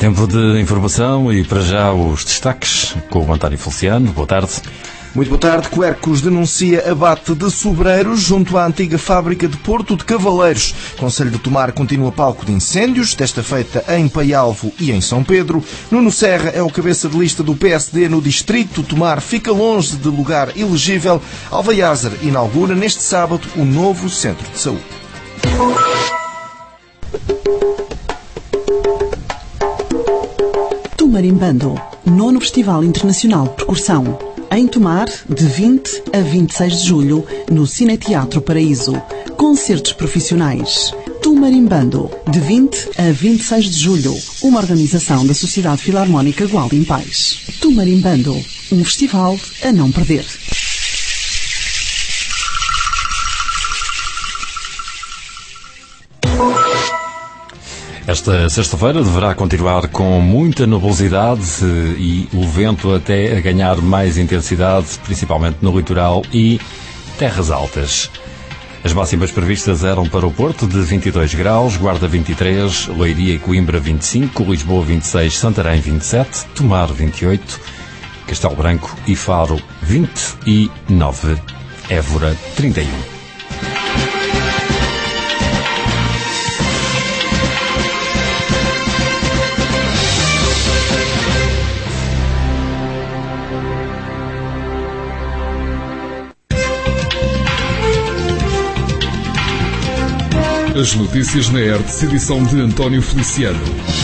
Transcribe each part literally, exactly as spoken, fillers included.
Tempo de informação e para já os destaques com o António Feliciano. Boa tarde. Muito boa tarde. Quercus denuncia abate de sobreiros junto à antiga fábrica de Porto de Cavaleiros. Concelho de Tomar continua palco de incêndios, desta feita em Paialvo e em São Pedro. Nuno Serra é o cabeça de lista do P S D no distrito. Tomar fica longe de lugar elegível. Alvaiazer inaugura neste sábado o novo centro de saúde. Tomarimbando, nono Festival Internacional de Percussão. Em Tomar, de vinte a vinte e seis de julho, no Cineteatro Paraíso. Concertos profissionais. Tomarimbando, de vinte a vinte e seis de julho. Uma organização da Sociedade Filarmónica Gualda em Paz. Tomarimbando, um festival a não perder. Esta sexta-feira deverá continuar com muita nebulosidade e o vento até a ganhar mais intensidade, principalmente no litoral e terras altas. As máximas previstas eram para o Porto de vinte e dois graus, Guarda vinte e três, Leiria e Coimbra vinte e cinco, Lisboa vinte e seis, Santarém vinte e sete, Tomar vinte e oito, Castelo Branco e Faro vinte e nove, Évora trinta e um. As notícias na R T S, edição de António Feliciano.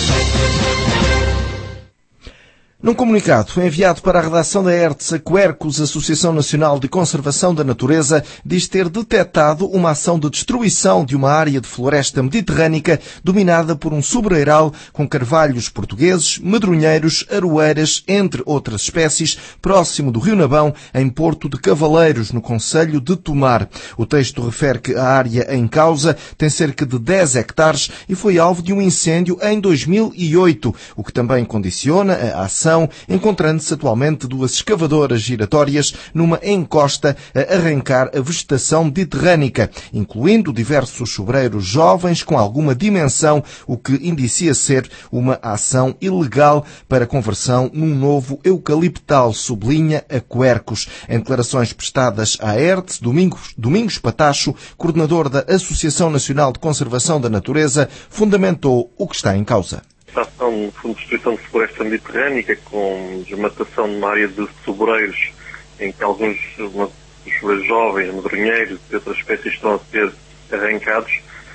Num comunicado enviado para a redação da R T S, a Quercus, Associação Nacional de Conservação da Natureza, diz ter detectado uma ação de destruição de uma área de floresta mediterrânica dominada por um sobreiral com carvalhos portugueses, medronheiros, aroeiras, entre outras espécies, próximo do Rio Nabão, em Porto de Cavaleiros, no concelho de Tomar. O texto refere que a área em causa tem cerca de dez hectares e foi alvo de um incêndio em dois mil e oito, o que também condiciona a ação, encontrando-se atualmente duas escavadoras giratórias numa encosta a arrancar a vegetação mediterrânica, incluindo diversos sobreiros jovens com alguma dimensão, o que indicia ser uma ação ilegal para conversão num novo eucaliptal, sublinha a Quercus. Em declarações prestadas à R T S, Domingos, Domingos Patacho, coordenador da Associação Nacional de Conservação da Natureza, fundamentou o que está em causa. A ação de destruição de floresta mediterrânica com desmatação de uma área de sobreiros em que alguns sobreiros jovens, medronheiros e outras espécies estão a ser arrancados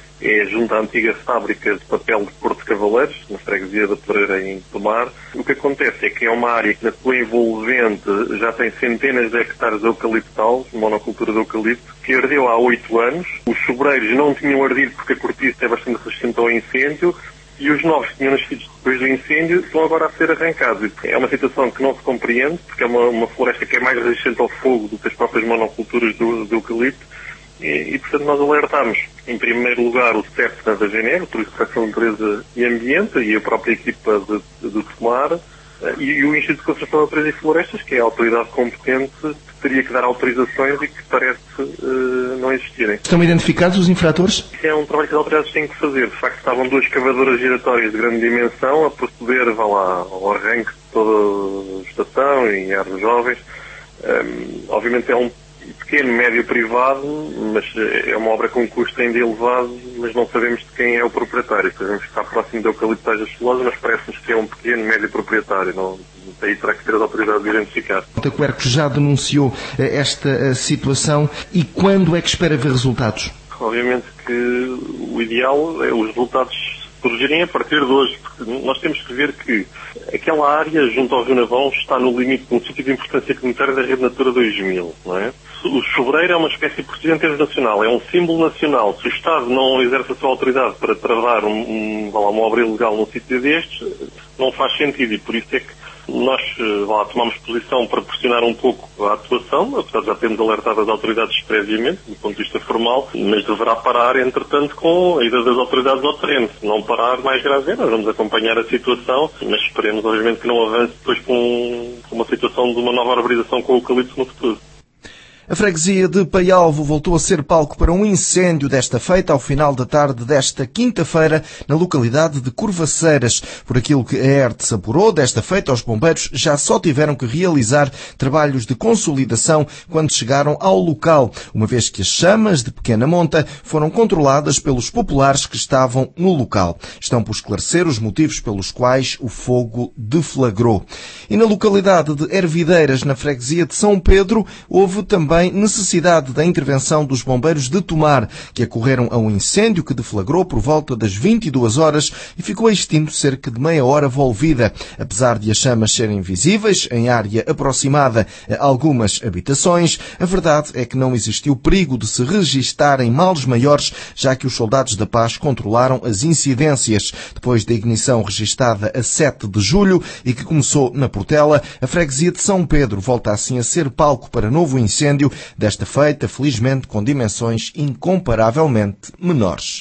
é junto à antiga fábrica de papel de Porto de Cavaleiros, na freguesia da Pereira em Tomar. O que acontece é que é uma área que na sua envolvente já tem centenas de hectares de eucaliptal, monocultura de eucalipto, que ardeu há oito anos. Os sobreiros não tinham ardido porque a cortiça é bastante resistente ao incêndio, e os novos que tinham nascido depois do incêndio estão agora a ser arrancados. É uma situação que não se compreende, porque é uma, uma floresta que é mais resistente ao fogo do que as próprias monoculturas do, do eucalipto, e, e, portanto, nós alertámos, em primeiro lugar, o C E P da Gener, o Turismo de Proteção de Natureza e Ambiente, e a própria equipa de, de Tomar, e, e o Instituto de Conservação da Natureza e Florestas, que é a autoridade competente que teria que dar autorizações e que parece uh, não existirem. Estão identificados os infratores? Isso é um trabalho que as autoridades têm que fazer. De facto, estavam duas escavadoras giratórias de grande dimensão a proceder, vá lá, ao arranque de toda a estação e árvores jovens. Um, obviamente é um pequeno médio privado, mas é uma obra com custo ainda elevado, mas não sabemos de quem é o proprietário. Sabemos que está próximo de eucaliptais astelosos, mas parece-nos que é um pequeno médio proprietário. Não, daí terá que ter as autoridades de identificar. A Quercus já denunciou esta situação e quando é que espera ver resultados? Obviamente que o ideal é os resultados surgirem a partir de hoje, porque nós temos que ver que aquela área junto ao Rio Navão está no limite de um sítio de importância comunitária da Rede Natura dois mil, não é? O sobreiro é uma espécie protegida em termos nacional, é um símbolo nacional. Se o Estado não exerce a sua autoridade para travar um, um, uma obra ilegal num sítio destes, não faz sentido, e por isso é que nós lá, tomamos posição para pressionar um pouco a atuação, apesar de já termos alertado as autoridades previamente, do ponto de vista formal, mas deverá parar, entretanto, com a ida das autoridades ao terreno. Se não parar, mais grave é, nós vamos acompanhar a situação, mas esperemos, obviamente, que não avance depois com, com uma situação de uma nova arborização com o eucalipto no futuro. A freguesia de Paialvo voltou a ser palco para um incêndio desta feita ao final da tarde desta quinta-feira na localidade de Curvaceiras. Por aquilo que a ERTS apurou, desta feita os bombeiros já só tiveram que realizar trabalhos de consolidação quando chegaram ao local, uma vez que as chamas de pequena monta foram controladas pelos populares que estavam no local. Estão por esclarecer os motivos pelos quais o fogo deflagrou. E na localidade de Hervideiras, na freguesia de São Pedro, houve também necessidade da intervenção dos bombeiros de Tomar, que acorreram a um incêndio que deflagrou por volta das vinte e duas horas e ficou extinto cerca de meia hora volvida. Apesar de as chamas serem visíveis em área aproximada a algumas habitações, a verdade é que não existiu perigo de se registarem males maiores, já que os soldados da paz controlaram as incidências. Depois da ignição registada a sete de julho e que começou na Portela, a freguesia de São Pedro volta assim a ser palco para novo incêndio, desta feita, felizmente, com dimensões incomparavelmente menores.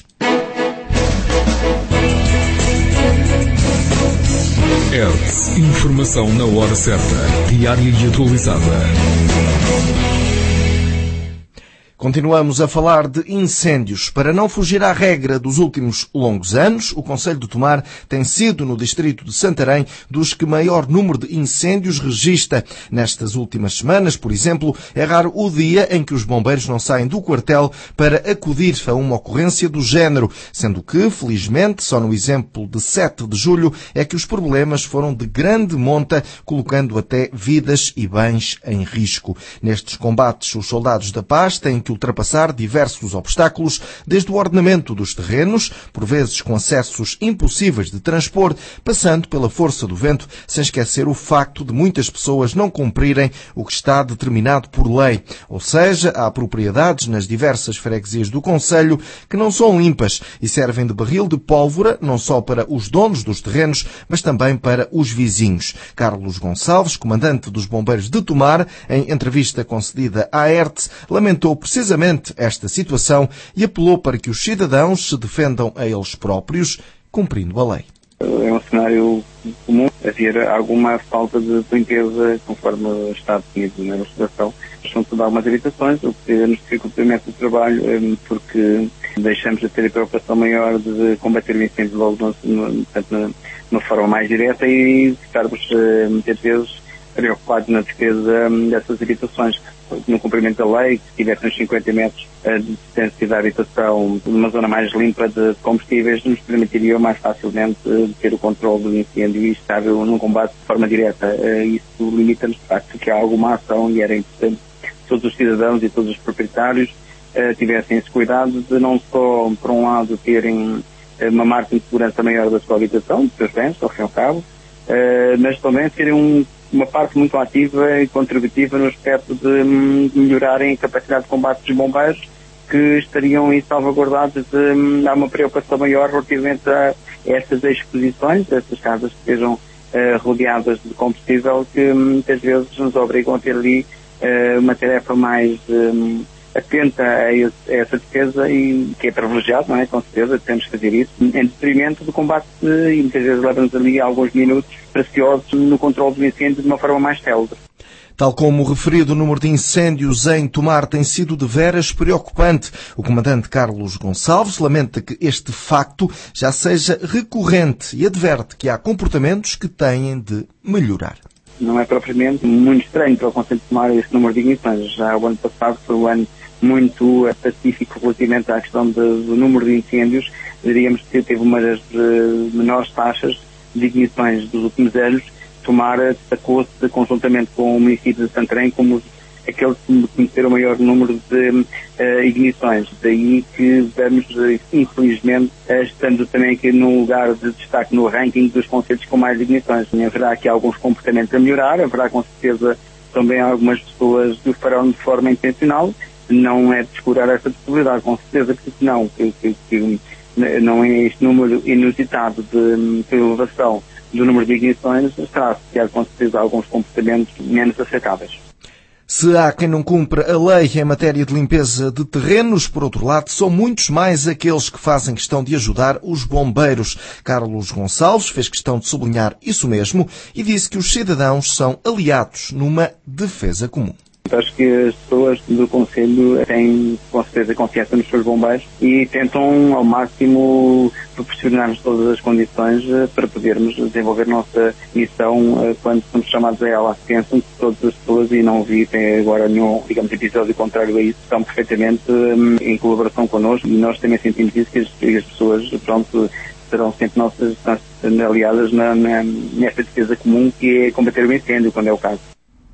ERTS. Informação na hora certa, diária e atualizada. Continuamos a falar de incêndios. Para não fugir à regra dos últimos longos anos, o Concelho de Tomar tem sido, no distrito de Santarém, dos que maior número de incêndios registra. Nestas últimas semanas, por exemplo, é raro o dia em que os bombeiros não saem do quartel para acudir a uma ocorrência do género, sendo que, felizmente, só no exemplo de sete de julho é que os problemas foram de grande monta, colocando até vidas e bens em risco. Nestes combates, os soldados da paz têm que ultrapassar diversos obstáculos, desde o ordenamento dos terrenos, por vezes com acessos impossíveis de transpor, passando pela força do vento, sem esquecer o facto de muitas pessoas não cumprirem o que está determinado por lei. Ou seja, há propriedades nas diversas freguesias do concelho que não são limpas e servem de barril de pólvora não só para os donos dos terrenos, mas também para os vizinhos. Carlos Gonçalves, comandante dos bombeiros de Tomar, em entrevista concedida à ERTS, lamentou precisamente esta situação e apelou para que os cidadãos se defendam a eles próprios, cumprindo a lei. É um cenário comum haver alguma falta de limpeza conforme está definido na legislação. São todas algumas habitações, o que nos dificulta imenso o trabalho, porque deixamos de ter a preocupação maior de combater o incêndio logo no, no, de uma forma mais direta e ficarmos muitas vezes preocupados na defesa dessas habitações. No cumprimento da lei, se tivesse uns cinquenta metros de distância da habitação, numa zona mais limpa de combustíveis, nos permitiria mais facilmente ter o controle do incêndio e estar num combate de forma direta. Isso limita-nos, de facto, que há alguma ação e era importante que todos os cidadãos e todos os proprietários tivessem esse cuidado de não só, por um lado, terem uma margem de segurança maior da sua habitação, dos seus bens, ao fim e ao cabo, mas também terem um uma parte muito ativa e contributiva no aspecto de melhorarem a capacidade de combate dos bombeiros, que estariam aí salvaguardados de há uma preocupação maior relativamente a estas exposições, essas casas que estejam uh, rodeadas de combustível, que muitas vezes nos obrigam a ter ali uh, uma tarefa mais um, atenta a, esse, a essa defesa e que é privilegiado, não é? Com certeza, temos que fazer isso, em detrimento do combate e muitas vezes leva-nos ali alguns minutos preciosos no controle do incêndio de uma forma mais célere. Tal como referido, o número de incêndios em Tomar tem sido de veras preocupante. O comandante Carlos Gonçalves lamenta que este facto já seja recorrente e adverte que há comportamentos que têm de melhorar. Não é propriamente muito estranho para o Concelho de Tomar esse número de ignições. Já o ano passado foi um ano muito pacífico relativamente à questão de, do número de incêndios. Diríamos que teve uma das uh, menores taxas de ignições dos últimos anos. Tomar destacou-se conjuntamente com o município de Santarém como aquele que conheceram o maior número de uh, ignições. Daí que vamos, uh, infelizmente, uh, estando também aqui num lugar de destaque no ranking dos concelhos com mais ignições. Haverá aqui alguns comportamentos a melhorar, haverá com certeza também algumas pessoas que o farão de forma intencional. Não é de descurar essa possibilidade, com certeza que não, que, que, que não é este número inusitado de, de elevação do número de ignições, está associado com certeza a alguns comportamentos menos aceitáveis. Se há quem não cumpra a lei em matéria de limpeza de terrenos, por outro lado, são muitos mais aqueles que fazem questão de ajudar os bombeiros. Carlos Gonçalves fez questão de sublinhar isso mesmo e disse que os cidadãos são aliados numa defesa comum. Acho que as pessoas do Conselho têm, com certeza, confiança nos seus bombeiros e tentam, ao máximo, proporcionar-nos todas as condições para podermos desenvolver a nossa missão quando somos chamados a ela. Pensam que todas as pessoas, e não vi até agora nenhum, digamos, episódio contrário a isso, estão perfeitamente um, em colaboração connosco, e nós também sentimos isso, que as, que as pessoas, pronto, serão sempre nossas, nossas aliadas na, na, nesta defesa comum, que é combater o incêndio, quando é o caso.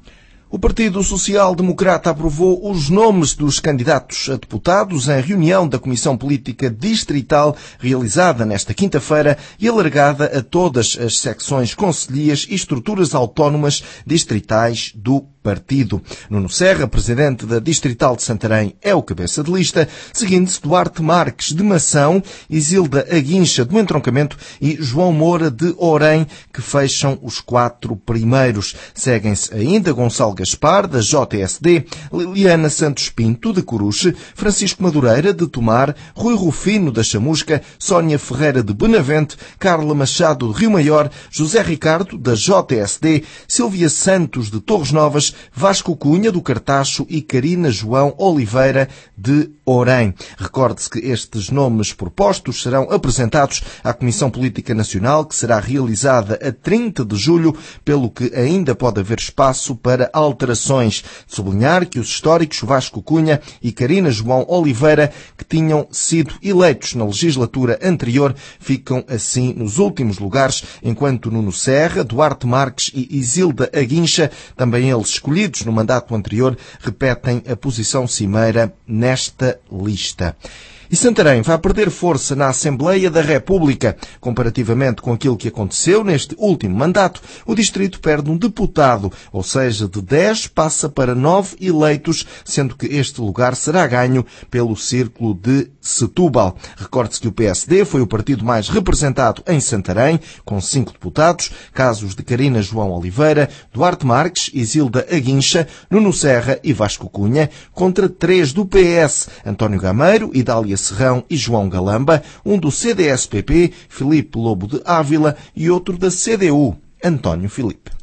O Partido Social Democrata aprovou os nomes dos candidatos a deputados em reunião da Comissão Política Distrital realizada nesta quinta-feira e alargada a todas as secções concelhias e estruturas autónomas distritais do partido. Nuno Serra, presidente da Distrital de Santarém, é o cabeça de lista, seguindo-se Duarte Marques de Mação, Isilda Aguincha do Entroncamento e João Moura de Orém, que fecham os quatro primeiros. Seguem-se ainda Gonçalo Gaspar, da J S D, Liliana Santos Pinto, de Coruche, Francisco Madureira, de Tomar, Rui Rufino, da Chamusca, Sónia Ferreira, de Benavente, Carla Machado, de Rio Maior, José Ricardo, da J S D, Silvia Santos, de Torres Novas, Vasco Cunha, do Cartacho e Carina João Oliveira, de Orém. Recorde-se que estes nomes propostos serão apresentados à Comissão Política Nacional, que será realizada a trinta de julho, pelo que ainda pode haver espaço para alterações. De sublinhar que os históricos Vasco Cunha e Carina João Oliveira, que tinham sido eleitos na legislatura anterior, ficam assim nos últimos lugares, enquanto Nuno Serra, Duarte Marques e Isilda Aguincha, também eles escolhidos no mandato anterior, repetem a posição cimeira nesta lista. E Santarém vai perder força na Assembleia da República. Comparativamente com aquilo que aconteceu neste último mandato, o distrito perde um deputado, ou seja, de dez passa para nove eleitos, sendo que este lugar será ganho pelo Círculo de Setúbal. Recorde-se que o P S D foi o partido mais representado em Santarém, com cinco deputados, casos de Carina João Oliveira, Duarte Marques, Isilda Aguincha, Nuno Serra e Vasco Cunha, contra três do P S, António Gameiro, Idália Serrão e João Galamba, um do C D S P P, Filipe Lobo de Ávila, e outro da C D U, António Filipe.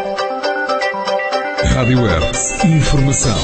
Rádio Hertz. Informação.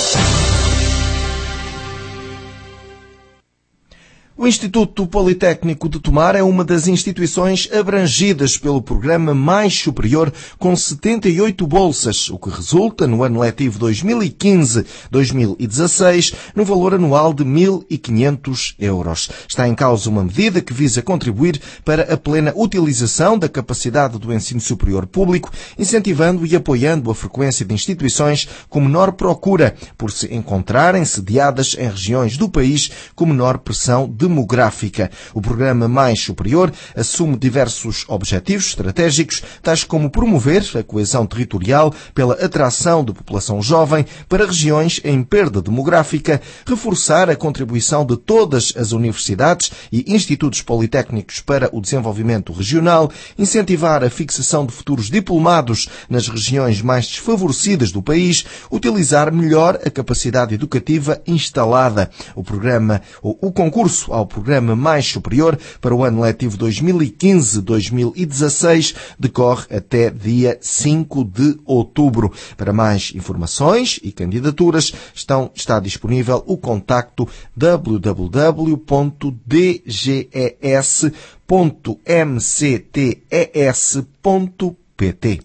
O Instituto Politécnico de Tomar é uma das instituições abrangidas pelo programa Mais Superior, com setenta e oito bolsas, o que resulta, no ano letivo dois mil e quinze a dois mil e dezasseis, no valor anual de mil e quinhentos euros. Está em causa uma medida que visa contribuir para a plena utilização da capacidade do ensino superior público, incentivando e apoiando a frequência de instituições com menor procura, por se encontrarem sediadas em regiões do país com menor pressão de demográfica. O programa Mais Superior assume diversos objetivos estratégicos, tais como promover a coesão territorial pela atração de população jovem para regiões em perda demográfica, reforçar a contribuição de todas as universidades e institutos politécnicos para o desenvolvimento regional, incentivar a fixação de futuros diplomados nas regiões mais desfavorecidas do país, utilizar melhor a capacidade educativa instalada. O programa, ou o concurso ao programa Mais Superior para o ano letivo dois mil e quinze a dois mil e dezasseis decorre até dia cinco de outubro. Para mais informações e candidaturas estão, está disponível o contacto w w w ponto d g e s ponto m c t e s ponto p t.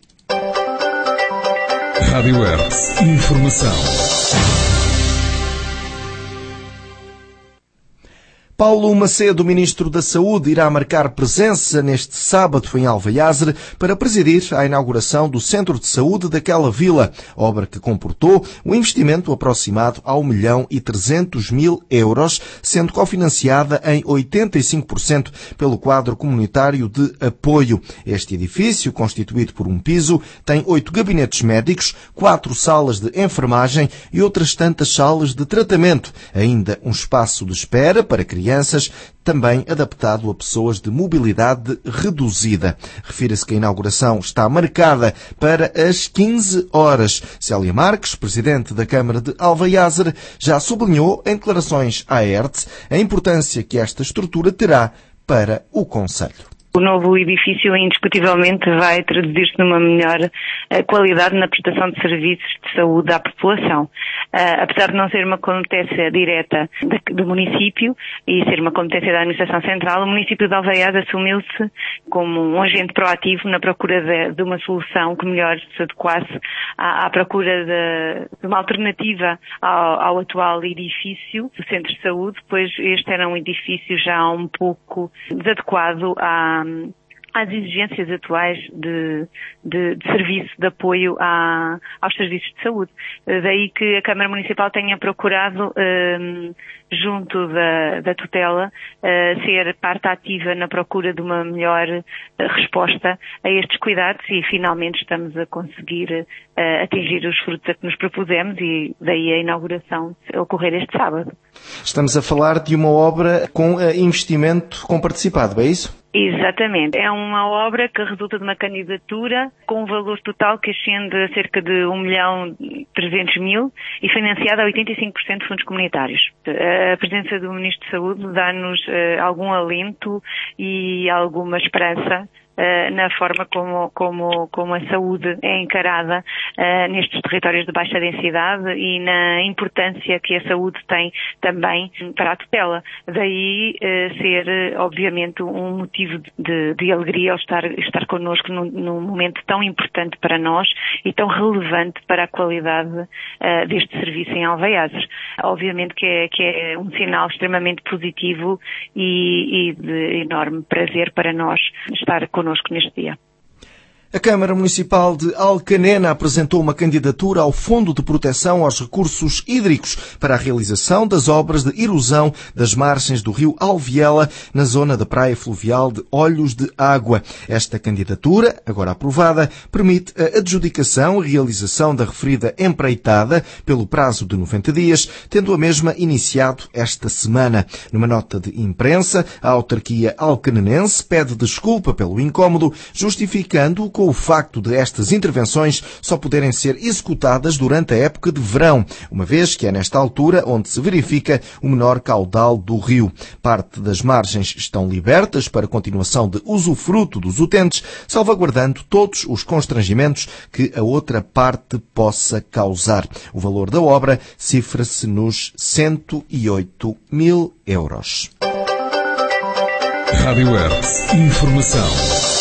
Rádio Hertz. Informação. Paulo Macedo, Ministro da Saúde, irá marcar presença neste sábado em Alvaiázere para presidir a inauguração do Centro de Saúde daquela vila, obra que comportou um investimento aproximado a um milhão e trezentos mil euros, sendo cofinanciada em oitenta e cinco por cento pelo quadro comunitário de apoio. Este edifício, constituído por um piso, tem oito gabinetes médicos, quatro salas de enfermagem e outras tantas salas de tratamento, ainda um espaço de espera para crianças, crianças, também adaptado a pessoas de mobilidade reduzida. Refira-se que a inauguração está marcada para as quinze horas. Célia Marques, presidente da Câmara de Alvaiázere, já sublinhou em declarações à Hertz a importância que esta estrutura terá para o concelho. O novo edifício indiscutivelmente vai traduzir-se numa melhor uh, qualidade na prestação de serviços de saúde à população. Uh, apesar de não ser uma competência direta de, do município e ser uma competência da Administração Central, o município de Alveiás assumiu-se como um agente proativo na procura de, de uma solução que melhor se adequasse à, à procura de, de uma alternativa ao, ao atual edifício do Centro de Saúde, pois este era um edifício já um pouco desadequado à às exigências atuais de, de, de serviço, de apoio à, aos serviços de saúde. Daí que a Câmara Municipal tenha procurado, um, junto da, da tutela, uh, ser parte ativa na procura de uma melhor uh, resposta a estes cuidados e finalmente estamos a conseguir uh, atingir os frutos a que nos propusemos e daí a inauguração ocorrer este sábado. Estamos a falar de uma obra com uh, investimento comparticipado, é isso? Exatamente. É uma obra que resulta de uma candidatura com um valor total que ascende a cerca de um milhão trezentos mil e financiada a oitenta e cinco por cento de fundos comunitários. A presença do Ministro de Saúde dá-nos uh, algum alento e alguma esperança Uh, na forma como, como, como a saúde é encarada uh, nestes territórios de baixa densidade e na importância que a saúde tem também para a tutela. Daí uh, ser, obviamente, um motivo de, de alegria ao estar, estar connosco num, num momento tão importante para nós e tão relevante para a qualidade uh, deste serviço em Alveiás. Obviamente que é, que é um sinal extremamente positivo e, e de enorme prazer para nós estar connosco neste dia. A Câmara Municipal de Alcanena apresentou uma candidatura ao Fundo de Proteção aos Recursos Hídricos para a realização das obras de erosão das margens do rio Alviela, na zona da praia fluvial de Olhos de Água. Esta candidatura, agora aprovada, permite a adjudicação e realização da referida empreitada pelo prazo de noventa dias, tendo a mesma iniciado esta semana. Numa nota de imprensa, a autarquia alcanenense pede desculpa pelo incómodo, justificando com o facto de estas intervenções só poderem ser executadas durante a época de verão, uma vez que é nesta altura onde se verifica o menor caudal do rio. Parte das margens estão libertas para continuação de usufruto dos utentes, salvaguardando todos os constrangimentos que a outra parte possa causar. O valor da obra cifra-se nos cento e oito mil euros. Rádio Hertz. Informação.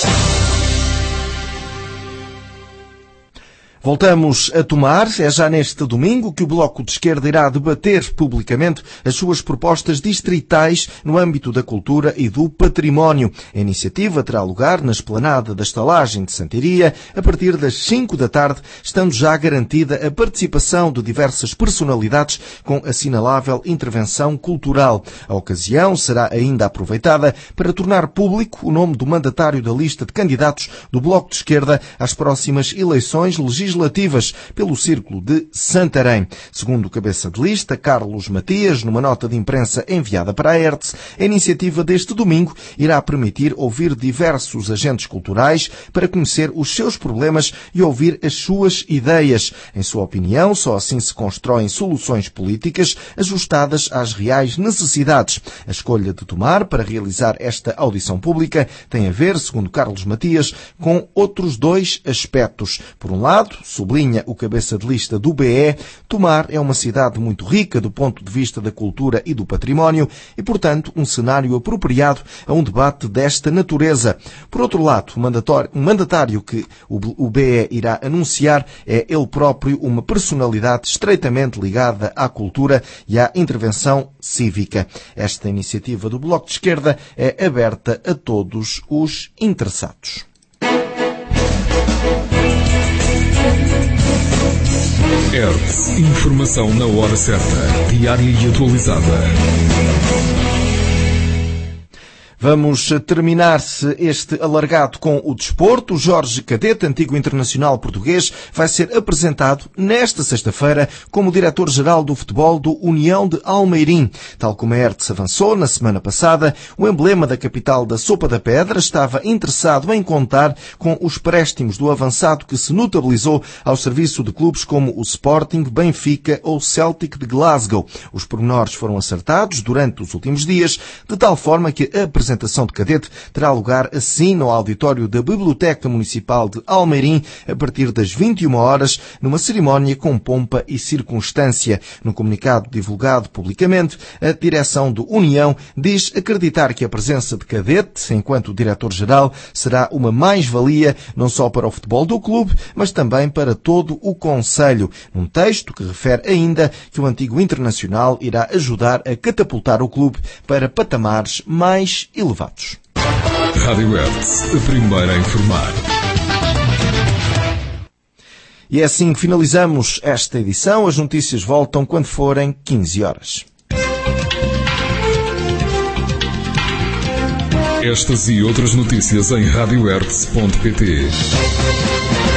Voltamos a Tomar. É já neste domingo que o Bloco de Esquerda irá debater publicamente as suas propostas distritais no âmbito da cultura e do património. A iniciativa terá lugar na esplanada da estalagem de Santiria a partir das cinco da tarde, estando já garantida a participação de diversas personalidades com assinalável intervenção cultural. A ocasião será ainda aproveitada para tornar público o nome do mandatário da lista de candidatos do Bloco de Esquerda às próximas eleições legislativas legislativas pelo Círculo de Santarém. Segundo o cabeça de lista, Carlos Matias, numa nota de imprensa enviada para a Hertz, a iniciativa deste domingo irá permitir ouvir diversos agentes culturais para conhecer os seus problemas e ouvir as suas ideias. Em sua opinião, só assim se constroem soluções políticas ajustadas às reais necessidades. A escolha de Tomar para realizar esta audição pública tem a ver, segundo Carlos Matias, com outros dois aspectos. Por um lado, sublinha o cabeça de lista do B E, Tomar é uma cidade muito rica do ponto de vista da cultura e do património e, portanto, um cenário apropriado a um debate desta natureza. Por outro lado, o mandatário que o B E irá anunciar é ele próprio uma personalidade estreitamente ligada à cultura e à intervenção cívica. Esta iniciativa do Bloco de Esquerda é aberta a todos os interessados. Hertz. Informação na hora certa. Diária e atualizada. Vamos terminar este alargado com o desporto. Jorge Cadete, antigo internacional português, vai ser apresentado nesta sexta-feira como diretor-geral do futebol do União de Almeirim. Tal como a Hertz avançou na semana passada, o emblema da capital da Sopa da Pedra estava interessado em contar com os préstimos do avançado que se notabilizou ao serviço de clubes como o Sporting, Benfica ou Celtic de Glasgow. Os pormenores foram acertados durante os últimos dias, de tal forma que a apresentação apresentação de cadete terá lugar assim no auditório da Biblioteca Municipal de Almeirim a partir das vinte e uma horas, numa cerimónia com pompa e circunstância. No comunicado divulgado publicamente, a direção do União diz acreditar que a presença de cadete, enquanto diretor-geral, será uma mais-valia não só para o futebol do clube, mas também para todo o concelho. Num texto que refere ainda que o antigo internacional irá ajudar a catapultar o clube para patamares mais elevados. Rádio Hertz, a primeira a informar. E é assim que finalizamos esta edição. As notícias voltam quando forem quinze horas. Estas e outras notícias em rádio hertz ponto pt.